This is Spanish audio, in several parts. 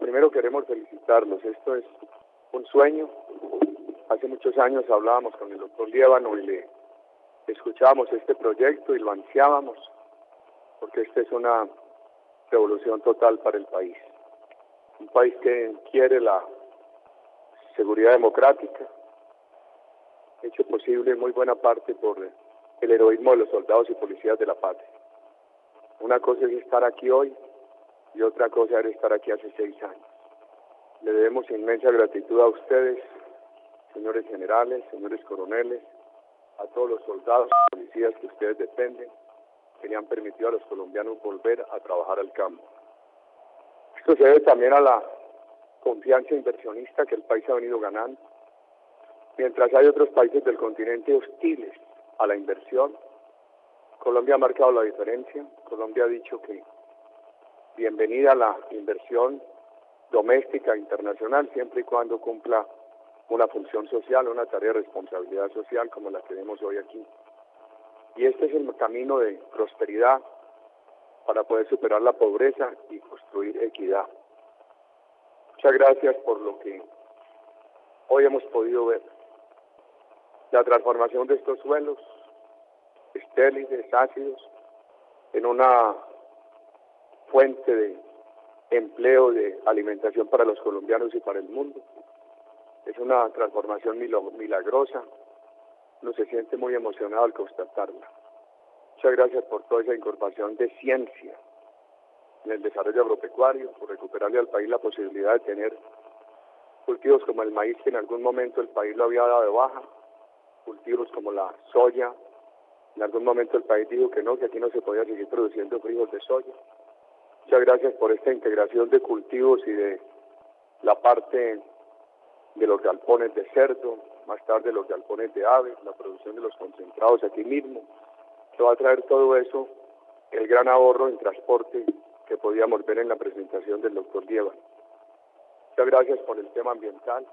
primero queremos felicitarlos. Esto es un sueño. Hace muchos años hablábamos con el doctor Liévano y le escuchábamos este proyecto y lo ansiábamos, porque esta es una revolución total para el país. Un país que quiere la seguridad democrática, hecho posible en muy buena parte por el heroísmo de los soldados y policías de la patria. Una cosa es estar aquí hoy y otra cosa era estar aquí hace 6 años. Le debemos inmensa gratitud a ustedes, señores generales, señores coroneles, a todos los soldados y policías que ustedes dependen, que le han permitido a los colombianos volver a trabajar al campo. Esto se debe también a la confianza inversionista que el país ha venido ganando. Mientras hay otros países del continente hostiles a la inversión, Colombia ha marcado la diferencia. Colombia ha dicho que bienvenida a la inversión doméstica e internacional, siempre y cuando cumpla una función social, una tarea de responsabilidad social como la que vemos hoy aquí. Y este es el camino de prosperidad para poder superar la pobreza y construir equidad. Muchas gracias por lo que hoy hemos podido ver. La transformación de estos suelos estériles, ácidos, en una fuente de empleo, de alimentación para los colombianos y para el mundo. Es una transformación milagrosa. Uno se siente muy emocionado al constatarla. Muchas gracias por toda esa incorporación de ciencia en el desarrollo agropecuario, por recuperarle al país la posibilidad de tener cultivos como el maíz, que en algún momento el país lo había dado de baja, cultivos como la soya. En algún momento el país dijo que no, que aquí no se podía seguir produciendo frijos de soya. Muchas gracias por esta integración de cultivos y de la parte de los galpones de cerdo, más tarde los galpones de aves, la producción de los concentrados aquí mismo, que va a traer todo eso, el gran ahorro en transporte que podíamos ver en la presentación del doctor Liévano. Muchas gracias por el tema ambiental.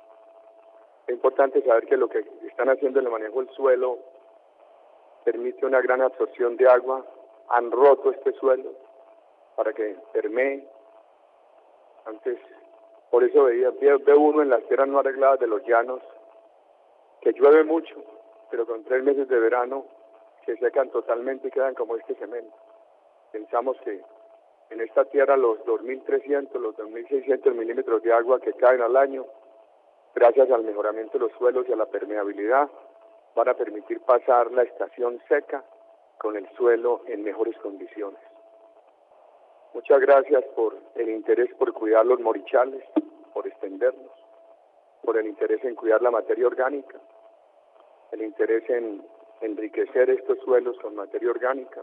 Es importante saber que lo que están haciendo en el manejo del suelo permite una gran absorción de agua. Han roto este suelo para que permee. Antes, por eso ve uno en las tierras no arregladas de los llanos que llueve mucho, pero con 3 meses de verano se secan totalmente y quedan como este cemento. Pensamos que en esta tierra los 2.300, los 2.600 milímetros de agua que caen al año, gracias al mejoramiento de los suelos y a la permeabilidad, van a permitir pasar la estación seca con el suelo en mejores condiciones. Muchas gracias por el interés por cuidar los morichales, por extenderlos, por el interés en cuidar la materia orgánica, el interés en enriquecer estos suelos con materia orgánica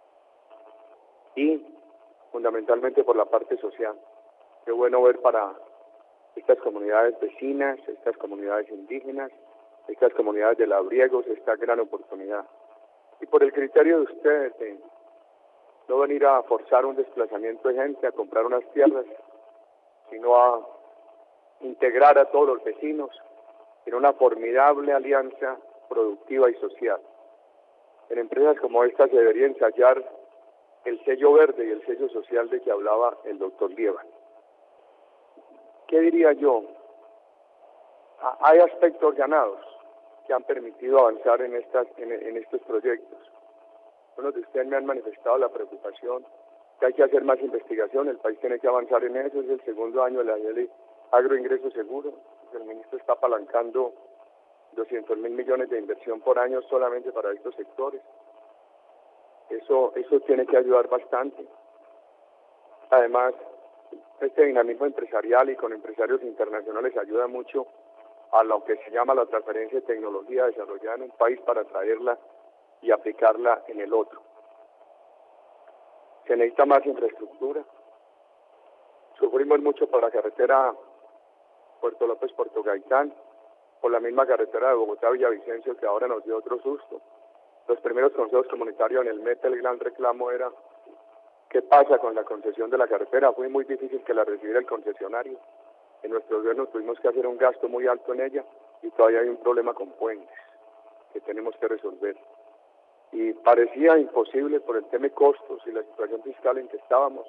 y fundamentalmente por la parte social. Qué bueno ver para estas comunidades vecinas, estas comunidades indígenas, estas comunidades de labriegos, esta gran oportunidad. Y por el criterio de ustedes, de no venir a forzar un desplazamiento de gente a comprar unas tierras, sino a integrar a todos los vecinos en una formidable alianza productiva y social. En empresas como esta se debería ensayar el sello verde y el sello social de que hablaba el doctor Liévano. ¿Qué diría yo? Hay aspectos ganados que han permitido avanzar en estos proyectos. Algunos de ustedes me han manifestado la preocupación que hay que hacer más investigación, el país tiene que avanzar en eso, es el segundo año de la ley de agroingreso seguro, el ministro está apalancando 200.000 millones de inversión por año solamente para estos sectores. Eso tiene que ayudar bastante. Además, este dinamismo empresarial y con empresarios internacionales ayuda mucho a lo que se llama la transferencia de tecnología desarrollada en un país para traerla y aplicarla en el otro. Se necesita más infraestructura. Sufrimos mucho por la carretera Puerto López-Puerto Gaitán, por la misma carretera de Bogotá-Villavicencio, que ahora nos dio otro susto. Los primeros consejos comunitarios en el MET, el gran reclamo era ¿qué pasa con la concesión de la carretera? Fue muy difícil que la recibiera el concesionario. En nuestro gobierno tuvimos que hacer un gasto muy alto en ella y todavía hay un problema con puentes que tenemos que resolver. Y parecía imposible por el tema de costos y la situación fiscal en que estábamos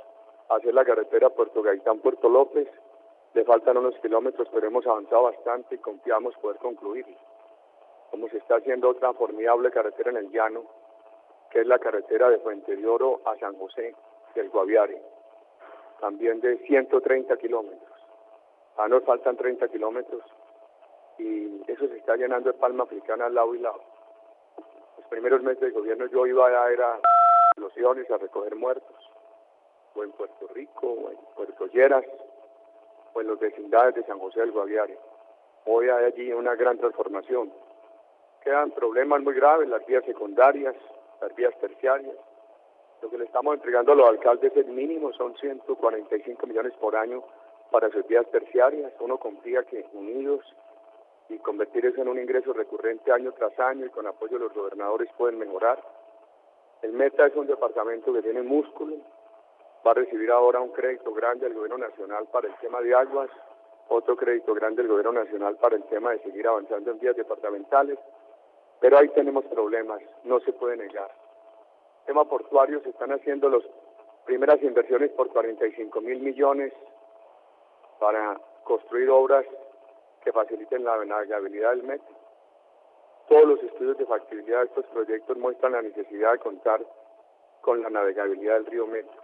hacer la carretera Puerto Gaitán-Puerto López. Le faltan unos kilómetros, pero hemos avanzado bastante y confiamos poder concluirlo. Como se está haciendo otra formidable carretera en el llano, que es la carretera de Fuente de Oro a San José del Guaviare, también de 130 kilómetros. Nos faltan 30 kilómetros y eso se está llenando de palma africana al lado y lado. Los primeros meses de gobierno yo iba a ir a explosiones a recoger muertos, o en Puerto Rico, o en Puerto Lleras, o en las vecindades de San José del Guaviare. Hoy hay allí una gran transformación. Quedan problemas muy graves, las vías secundarias, las vías terciarias. Lo que le estamos entregando a los alcaldes es mínimo, son 145 millones por año para sus vías terciarias. Uno confía que unidos y convertir eso en un ingreso recurrente año tras año y con apoyo de los gobernadores pueden mejorar. El Meta es un departamento que tiene músculo, va a recibir ahora un crédito grande del gobierno nacional para el tema de aguas, otro crédito grande del gobierno nacional para el tema de seguir avanzando en vías departamentales, pero ahí tenemos problemas, no se puede negar. El tema portuario, se están haciendo las primeras inversiones por 45.000 millones para construir obras que faciliten la navegabilidad del Meta. Todos los estudios de factibilidad de estos proyectos muestran la necesidad de contar con la navegabilidad del río Meta.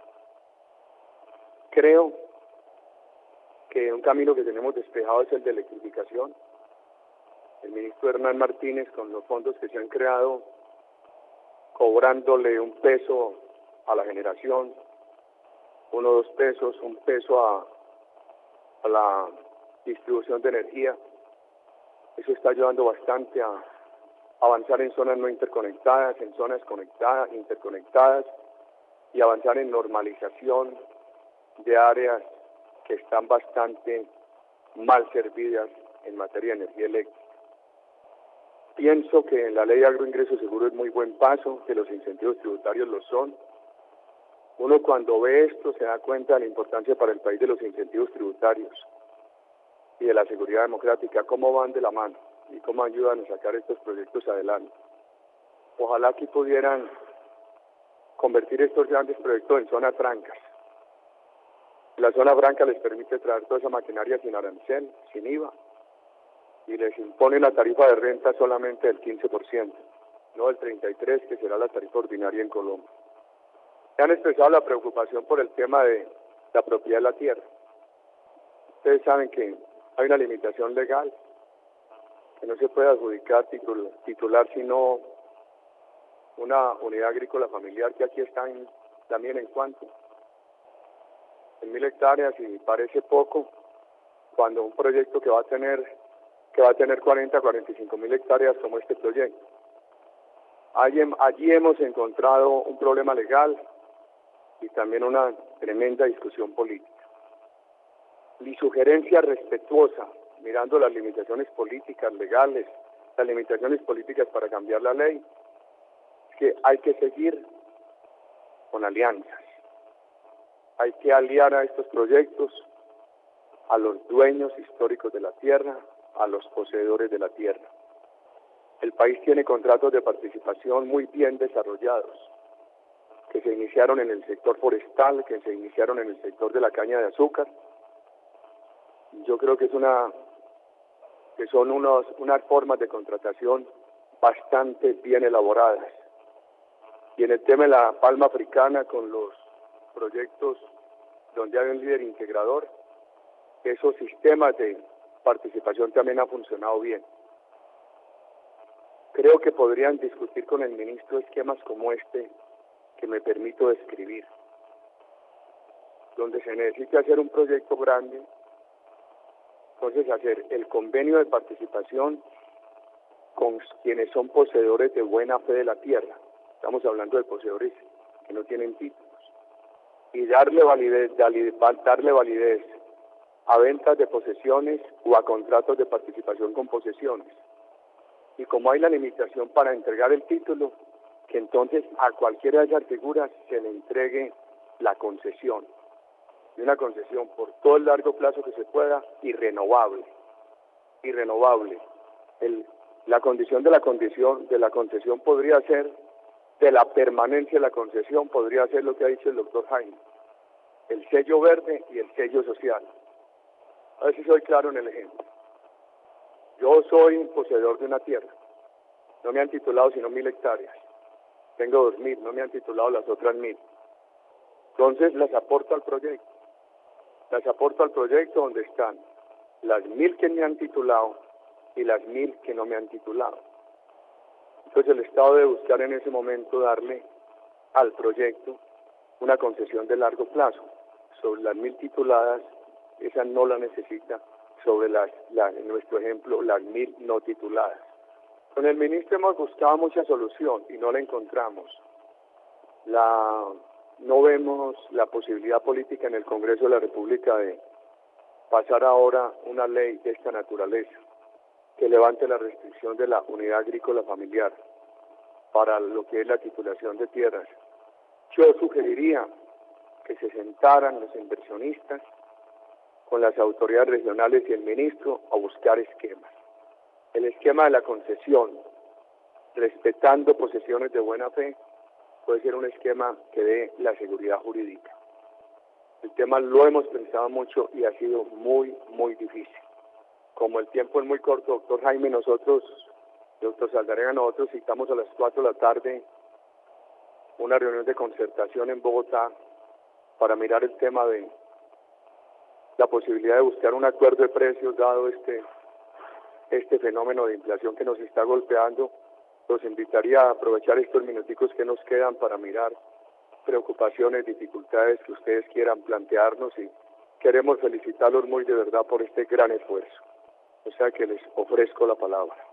Creo que un camino que tenemos despejado es el de electrificación. El ministro Hernán Martínez, con los fondos que se han creado, cobrándole un peso a la generación, 1 o 2 pesos, un peso a la distribución de energía. Eso está ayudando bastante a avanzar en zonas no interconectadas, en zonas conectadas, interconectadas, y avanzar en normalización de áreas que están bastante mal servidas en materia de energía eléctrica. Pienso que la ley de agroingreso seguro es muy buen paso, que los incentivos tributarios lo son. Uno cuando ve esto se da cuenta de la importancia para el país de los incentivos tributarios y de la seguridad democrática, cómo van de la mano y cómo ayudan a sacar estos proyectos adelante. Ojalá aquí pudieran convertir estos grandes proyectos en zonas francas. La zona franca les permite traer toda esa maquinaria sin arancel, sin IVA, y les impone la tarifa de renta solamente del 15%, no del 33%, que será la tarifa ordinaria en Colombia. Se han expresado la preocupación por el tema de la propiedad de la tierra. Ustedes saben que hay una limitación legal, que no se puede adjudicar titular sino una unidad agrícola familiar, que aquí está también en cuanto en 1.000 hectáreas, y parece poco cuando un proyecto que va a tener 45.000 hectáreas como este proyecto. Allí hemos encontrado un problema legal y también una tremenda discusión política. Mi sugerencia respetuosa, mirando las limitaciones políticas, legales, las limitaciones políticas para cambiar la ley, es que hay que seguir con alianzas. Hay que aliar a estos proyectos a los dueños históricos de la tierra, a los poseedores de la tierra. El país tiene contratos de participación muy bien desarrollados, que se iniciaron en el sector forestal, que se iniciaron en el sector de la caña de azúcar. Yo creo que son unas formas de contratación bastante bien elaboradas. Y en el tema de la palma africana, con los proyectos donde hay un líder integrador, esos sistemas de participación también han funcionado bien. Creo que podrían discutir con el ministro esquemas como este que me permito describir, donde se necesite hacer un proyecto grande, entonces hacer el convenio de participación con quienes son poseedores de buena fe de la tierra. Estamos hablando de poseedores que no tienen títulos, y darle validez a ventas de posesiones o a contratos de participación con posesiones. Y como hay la limitación para entregar el título, que entonces a cualquiera de esas figuras se le entregue la concesión. Y una concesión por todo el largo plazo que se pueda y renovable. La condición de la concesión podría ser, de la permanencia de la concesión, podría ser lo que ha dicho el doctor Jaime, el sello verde y el sello social. A ver si soy claro en el ejemplo. Yo soy un poseedor de una tierra. No me han titulado sino 1000 hectáreas. Tengo 2000, no me han titulado las otras 1000. Entonces las aporto al proyecto. Las aporto al proyecto donde están las 1000 que me han titulado y las 1000 que no me han titulado. Entonces el Estado debe buscar en ese momento darle al proyecto una concesión de largo plazo. Sobre las 1000 tituladas, esa no la necesita. Sobre en nuestro ejemplo, las 1000 no tituladas. Con el ministro hemos buscado mucha solución y no la encontramos. No vemos la posibilidad política en el Congreso de la República de pasar ahora una ley de esta naturaleza, que levante la restricción de la unidad agrícola familiar para lo que es la titulación de tierras. Yo sugeriría que se sentaran los inversionistas con las autoridades regionales y el ministro a buscar esquemas. El esquema de la concesión, respetando posesiones de buena fe, puede ser un esquema que dé la seguridad jurídica. El tema lo hemos pensado mucho y ha sido muy, muy difícil. Como el tiempo es muy corto, doctor Jaime, doctor Saldarena, nosotros citamos a las 4 de la tarde una reunión de concertación en Bogotá para mirar el tema de la posibilidad de buscar un acuerdo de precios dado este fenómeno de inflación que nos está golpeando. Los invitaría a aprovechar estos minuticos que nos quedan para mirar preocupaciones, dificultades que ustedes quieran plantearnos y queremos felicitarlos muy de verdad por este gran esfuerzo. O sea que les ofrezco la palabra.